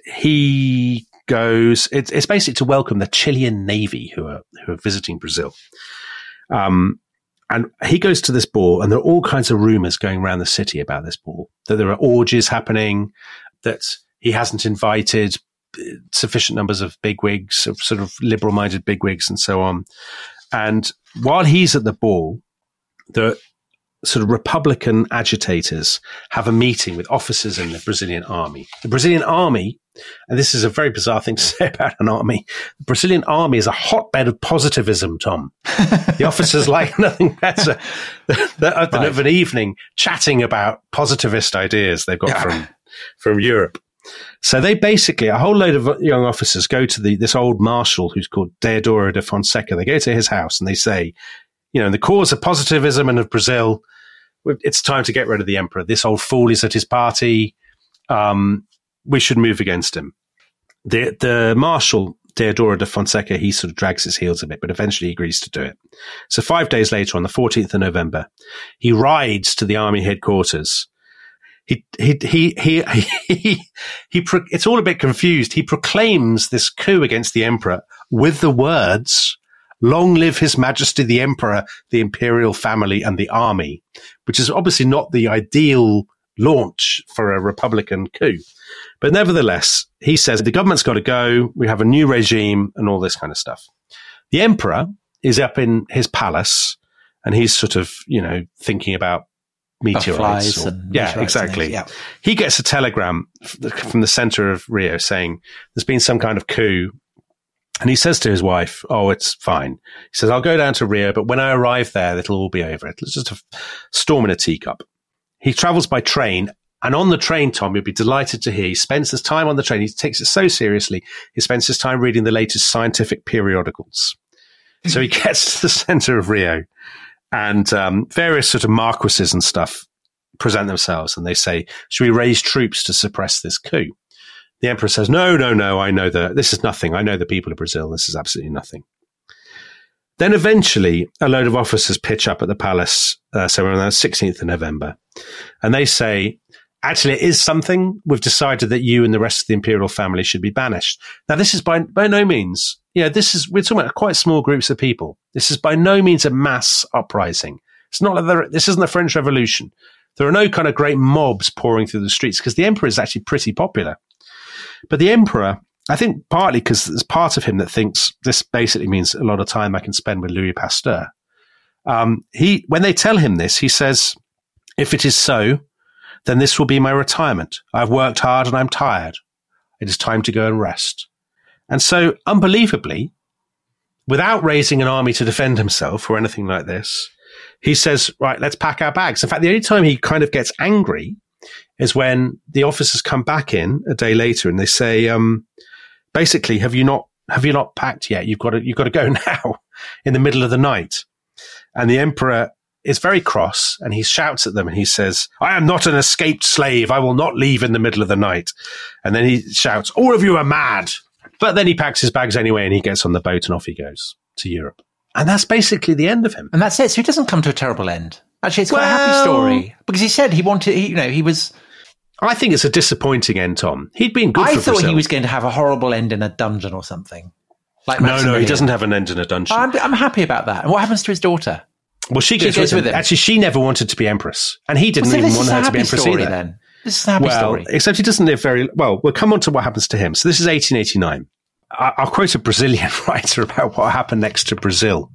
he goes. It's, it's basically to welcome the Chilean Navy who are who are visiting Brazil. Um, And he goes to this ball, and there are all kinds of rumors going around the city about this ball, that there are orgies happening, that he hasn't invited sufficient numbers of bigwigs, of sort of liberal-minded bigwigs and so on. And while he's at the ball, the sort of Republican agitators have a meeting with officers in the Brazilian army. The Brazilian army, and this is a very bizarre thing to say about an army, the Brazilian army is a hotbed of positivism, Tom. The officers like nothing better than, than Right. of an evening chatting about positivist ideas they've got Yeah. from, from Europe. So they basically, a whole load of young officers go to the this old marshal who's called Deodoro de Fonseca. They go to his house and they say, you know, in the cause of positivism and of Brazil, it's time to get rid of the emperor. This old fool is at his party. Um, we should move against him. The the marshal, Deodoro de Fonseca, he sort of drags his heels a bit, but eventually he agrees to do it. So five days later, on the fourteenth of November, he rides to the army headquarters. He, he, he, he, he, he, he pro- it's all a bit confused. He proclaims this coup against the emperor with the words, "Long live His Majesty the Emperor, the imperial family, and the army," which is obviously not the ideal launch for a Republican coup. But nevertheless, he says the government's got to go. We have a new regime and all this kind of stuff. The emperor is up in his palace and he's sort of, you know, thinking about meteorites. Or, and yeah, meteorites exactly. And yeah. He gets a telegram from the center of Rio saying there's been some kind of coup. And he says to his wife, oh, it's fine. He says, I'll go down to Rio, but when I arrive there, it'll all be over. It's just a storm in a teacup. He travels by train. And on the train, Tom, you'll be delighted to hear, he spends his time on the train. He takes it so seriously. He spends his time reading the latest scientific periodicals. So he gets to the center of Rio and um, various sort of marquises and stuff present themselves. And they say, should we raise troops to suppress this coup? The emperor says, no, no, no, I know that this is nothing. I know the people of Brazil. This is absolutely nothing. Then eventually a load of officers pitch up at the palace. Uh, so we're on the sixteenth of November. And they say, actually, it is something. We've decided that you and the rest of the imperial family should be banished. Now, this is by, by no means, you know, this is, we're talking about quite small groups of people. This is by no means a mass uprising. It's not like there, this isn't the French Revolution. There are no kind of great mobs pouring through the streets because the emperor is actually pretty popular. But the emperor, I think partly because there's part of him that thinks this basically means a lot of time I can spend with Louis Pasteur. Um, he, when they tell him this, he says, if it is so, then this will be my retirement. I've worked hard and I'm tired. It is time to go and rest. And so, unbelievably, without raising an army to defend himself or anything like this, he says, right, let's pack our bags. In fact, the only time he kind of gets angry is when the officers come back in a day later and they say, um, basically, have you not, have you not packed yet? You've got to, you've got to go now in the middle of the night. And the emperor is very cross and he shouts at them and he says, I am not an escaped slave. I will not leave in the middle of the night. And then he shouts, all of you are mad. But then he packs his bags anyway and he gets on the boat and off he goes to Europe. And that's basically the end of him. And that's it. So he doesn't come to a terrible end. Actually, it's quite well, a happy story because he said he wanted, he, you know, he was. I think it's a disappointing end, Tom. He'd been good I for thought Brazil. He was going to have a horrible end in a dungeon or something. Like no, no, he doesn't have an end in a dungeon. I'm, I'm happy about that. And what happens to his daughter? Well, she goes, she goes with, with him. him. Actually, she never wanted to be empress. And he didn't well, so even want her to be empress story, either. Then. This is a happy well, story. Except he doesn't live very... Well, we'll come on to what happens to him. So this is eighteen eighty-nine. I'll quote a Brazilian writer about what happened next to Brazil.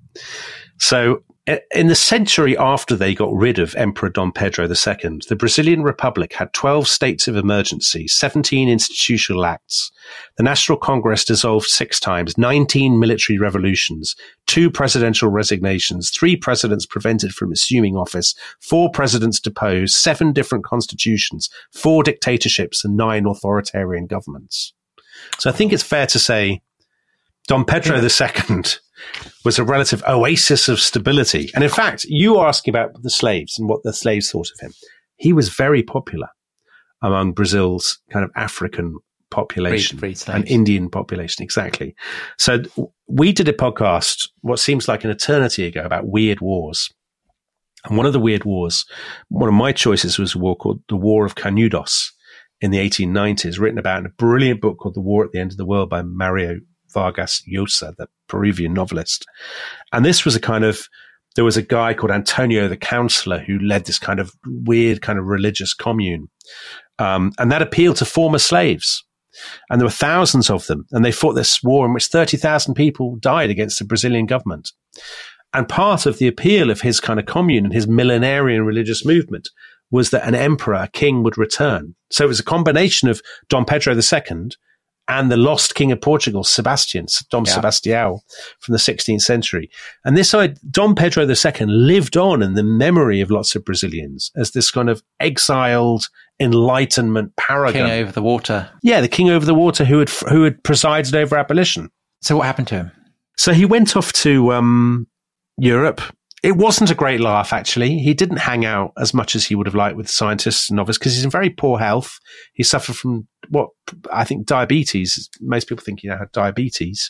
So in the century after they got rid of Emperor Dom Pedro the Second, the Brazilian Republic had twelve states of emergency, seventeen institutional acts. The National Congress dissolved six times, nineteen military revolutions, two presidential resignations, three presidents prevented from assuming office, four presidents deposed, seven different constitutions, four dictatorships, and nine authoritarian governments. So I think it's fair to say Dom Pedro the Second was a relative oasis of stability. And in fact, you were asking about the slaves and what the slaves thought of him. He was very popular among Brazil's kind of African population Free, free and Indian population. Exactly. So we did a podcast, what seems like an eternity ago, about weird wars. And one of the weird wars, one of my choices was a war called the War of Canudos in the eighteen nineties, written about in a brilliant book called The War at the End of the World by Mario Vargas Llosa, the Peruvian novelist. And this was a kind of, there was a guy called Antonio the Counselor who led this kind of weird kind of religious commune. Um, and that appealed to former slaves. And there were thousands of them. And they fought this war in which thirty thousand people died against the Brazilian government. And part of the appeal of his kind of commune and his millenarian religious movement was that an emperor, a king, would return. So it was a combination of Dom Pedro the Second and the lost king of Portugal, Sebastian, Dom yeah. Sebastião from the sixteenth century. And this side, Dom Pedro the Second lived on in the memory of lots of Brazilians as this kind of exiled Enlightenment paragon. King over the water. Yeah, the king over the water who had, who had presided over abolition. So what happened to him? So he went off to um, Europe. It wasn't a great laugh, actually. He didn't hang out as much as he would have liked with scientists and novices because he's in very poor health. He suffered from what I think diabetes. Most people think he had diabetes.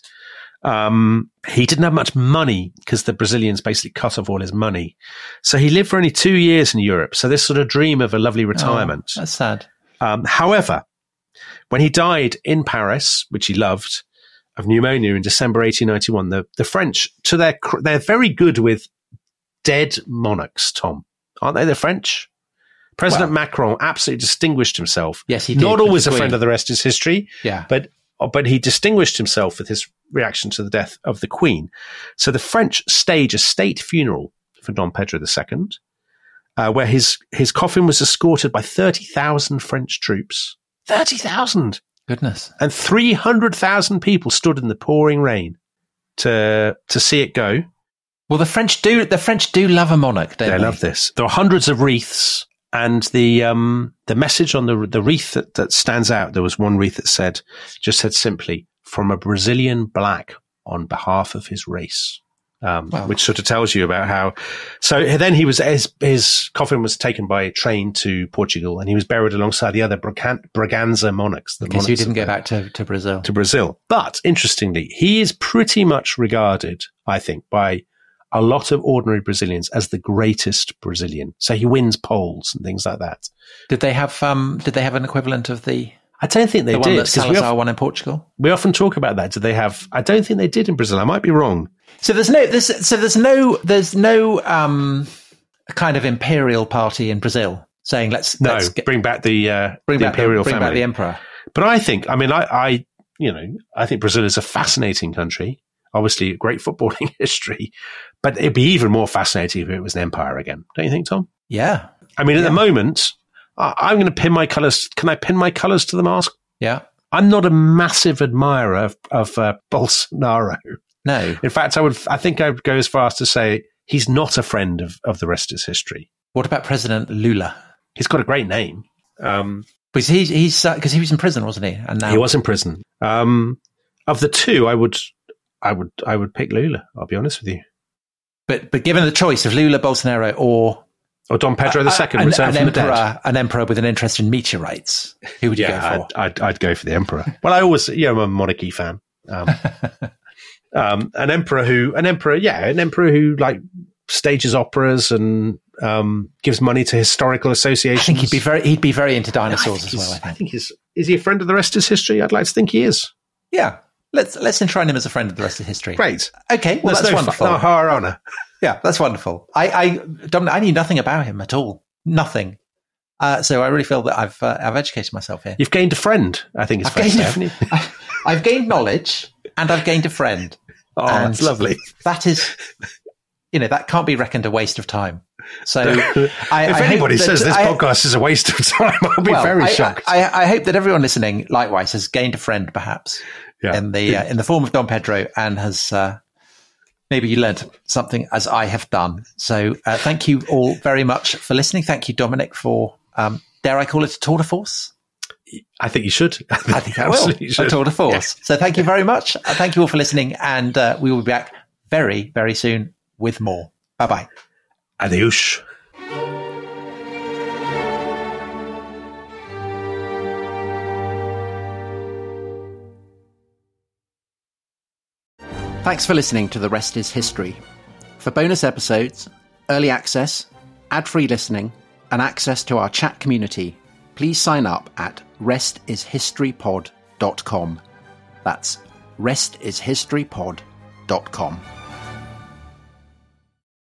Um, he didn't have much money because the Brazilians basically cut off all his money. So he lived for only two years in Europe. So this sort of dream of a lovely retirement. Oh, that's sad. Um, however, when he died in Paris, which he loved, of pneumonia in December eighteen ninety-one, the, the French, to their, they're very good with dead monarchs, Tom. Aren't they, the French? President Well- Macron absolutely distinguished himself. Yes, he did, Not with always the a friend Queen. of the rest is history. Yeah. But but he distinguished himself with his reaction to the death of the Queen. So the French stage a state funeral for Dom Pedro the Second, uh, where his, his coffin was escorted by thirty thousand French troops. thirty thousand! Goodness. And three hundred thousand people stood in the pouring rain to to see it go. Well, the French do the French do love a monarch, don't They they? love this. There are hundreds of wreaths, and the um, the message on the the wreath that, that stands out. There was one wreath that said, just said simply, "From a Brazilian black on behalf of his race," um, Wow. which sort of tells you about how. So then he was his, his coffin was taken by train to Portugal, and he was buried alongside the other Bragan- Braganza monarchs. The Because he monarchs didn't of go the- back to, to Brazil. to Brazil. But interestingly, he is pretty much regarded, I think, by a lot of ordinary Brazilians as the greatest Brazilian. So he wins polls and things like that. Did they have um? Did they have an equivalent of the I don't think they the one did. that 'Cause we, Salazar often, won in Portugal? we often talk about that. Did they have? I don't think they did in Brazil. I might be wrong. So there's no there's so there's no there's no um kind of imperial party in Brazil saying let's No, let's get, bring back the, uh, bring the back imperial the, bring family. back the emperor. But I think, I mean, I, I, you know, I think Brazil is a fascinating country. Obviously, a great footballing history, but it'd be even more fascinating if it was an empire again. Don't you think, Tom? Yeah, I mean, at Yeah. the moment, I- I'm going to pin my colours. Can I pin my colours to the mast? yeah. I'm not a massive admirer of, of uh, Bolsonaro. No. In fact, I would. I think I would go as far as to say he's not a friend of, of the rest is history. What about President Lula? He's got a great name. Um, Because he's he's because he was in prison, wasn't he? And now he was in prison. Um, of the two, I would, I would, I would pick Lula. I'll be honest with you. But but given the choice of Lula, Bolsonaro, or Or Dom Pedro the Second, an, returned an from the emperor, dead. an emperor with an interest in meteorites, who would you Yeah, go for? I'd, I'd, I'd go for the emperor. Well, I always, yeah, I'm a monarchy fan. Um, um, an emperor who, an emperor, yeah, an emperor who like stages operas and um, gives money to historical I associations. think he'd be very he'd be very into I dinosaurs think as well. he's- I think. I think he's. Is he a friend of the rest of history? I'd like to think he is. Yeah, let's let's enshrine him as a friend of the rest of history. Great. Okay, well There's that's no wonderful. Fu- no higher honor. Yeah, that's wonderful. I I Dominic, I knew nothing about him at all. Nothing. Uh, so I really feel that I've uh, I've educated myself here. You've gained a friend. I think it's I've fair to gained, say, a, haven't you? I've, I've gained knowledge and I've gained a friend. Oh, And that's lovely. That is, you know, that can't be reckoned a waste of time. So, I, if I hope anybody that- says this I- podcast is a waste of time, I'll be well, very I, shocked. I, I, I hope that everyone listening, likewise, has gained a friend, perhaps Yeah. in the uh, in the form of Dom Pedro, and has uh, maybe you learned something as I have done. So, uh, thank you all very much for listening. Thank you, Dominic, for dare I call it a tour de force? I think you should. I think I will. Absolutely A should. tour de force. Yes. So, thank you very much. Uh, thank you all for listening, and uh, we will be back very, very soon with more. Bye bye. Adios. Thanks for listening to The Rest is History. For bonus episodes, early access, ad-free listening, and access to our chat community, please sign up at rest is history pod dot com. That's rest is history pod dot com.